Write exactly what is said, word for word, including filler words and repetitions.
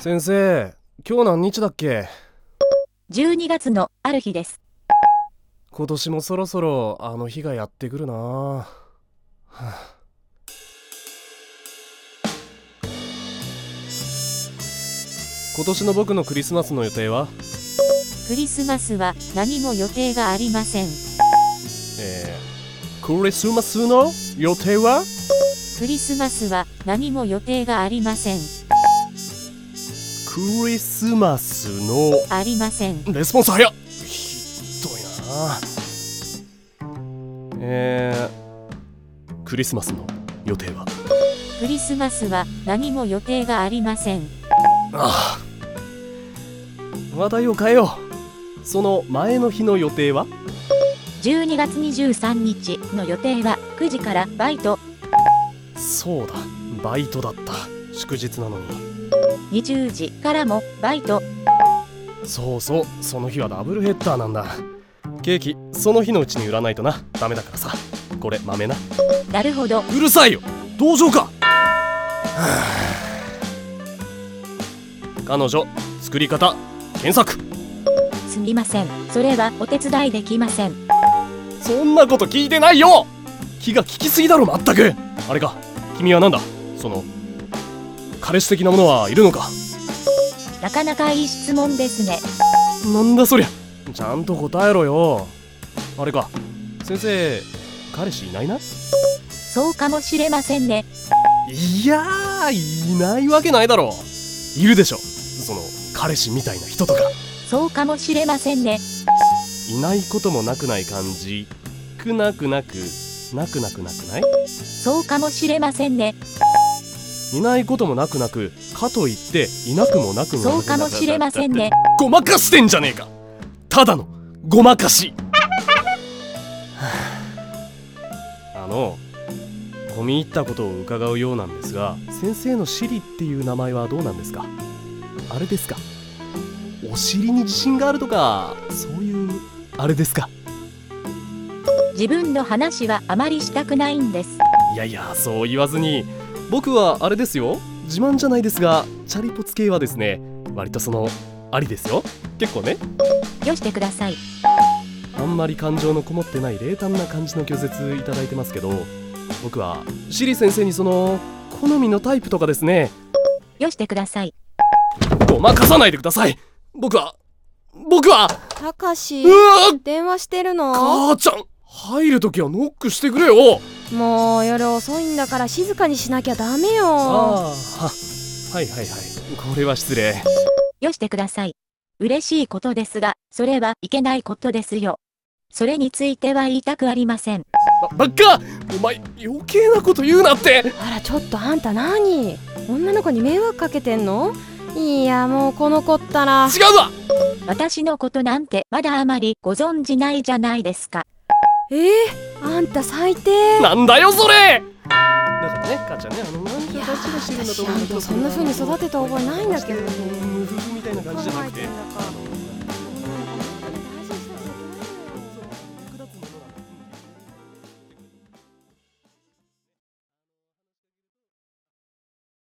先生、今日何日だっけ？ じゅうにがつのある日です。 今年もそろそろあの日がやってくるな、はあ、今年の僕のクリスマスの予定は？ クリスマスは何も予定がありません。 えー、クリスマスの予定は？ クリスマスは何も予定がありません。 クリスマスのありません。 レスポンス早っ。ひどいな。えー、クリスマスの予定は？ クリスマスは何も予定がありません。 ああ、話題を変えよう。その前の日の予定は？ じゅうにがつにじゅうさんにちの予定はくじからバイト。 そうだ、バイトだった。祝日なのに。 にじゅうじからもバイト。 そうそう、その日はダブルヘッダーなんだ。ケーキその日のうちに売らないとな、ダメだからさ。これ豆な。 なるほど。 うるさいよ、同情か。彼女作り方検索。 すみません、それはお手伝いできません。 そんなこと聞いてないよ。気が利きすぎだろ、まったく。あれか、君はなんだ、その彼氏的なものはいるのか？ なかなかいい質問ですね。 なんだそりゃ、ちゃんと答えろよ。あれか、先生彼氏いないな？ そうかもしれませんね。 いやー、いないわけないだろ。いるでしょ、その彼氏みたいな人とか。 そうかもしれませんね。 いないこともなくない感じ。くなくなくなくなくなくない？ そうかもしれませんね。 いないこともなくなくかといっていなくもなくもなく。 そうかもしれませんね。 ごまかしてんじゃねえか。ただのごまかし。あの込み入ったことを伺うようなんですが、先生のシリっていう名前はどうなんですか？あれですか、お尻に自信があるとか、そういうあれですか？ 自分の話はあまりしたくないんです。 いやいや、そう言わずに。僕はあれですよ、自慢じゃないですが、チャリポツ系はですね、割とそのありですよ、結構ね。 よしてください。 あんまり感情のこもってない冷淡な感じの拒絶いただいてますけど、僕はシリ先生にその好みのタイプとかですね。 よしてください。 ごまかさないでください。僕は僕はたかし、 うわー、 電話してるの？ 母ちゃん、入るときはノックしてくれよ。 もう夜遅いんだから静かにしなきゃダメよ。 ああ、ははいはいはい、これは失礼。 よしてください。嬉しいことですが、それはいけないことですよ。それについては言いたくありません。 ば、ばっか、お前余計なこと言うなって。 あら、ちょっとあんた何、女の子に迷惑かけてんの？いや、もうこの子ったら。 違うわ。 私のことなんてまだあまりご存じないじゃないですか。 えー、あんた最低。 なんだよそれ。だからね、母ちゃんね、あのなんかガチがしてるんだと思うんだけど、 そんな風に育てた覚えないんだけどね。 無風みたいな感じじゃなくて。